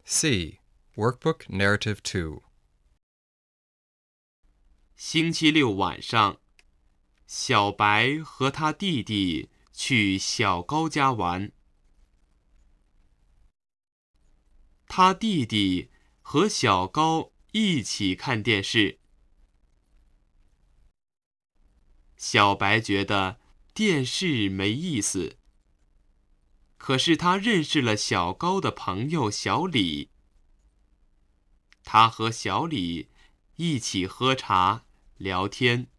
C. Workbook Narrative 2. 星期六晚上，小白和他弟弟去小高家玩。他弟弟和小高一起看电视。小白觉得电视没意思，可是他认识了小高的朋友小李。他和小李一起喝茶聊天。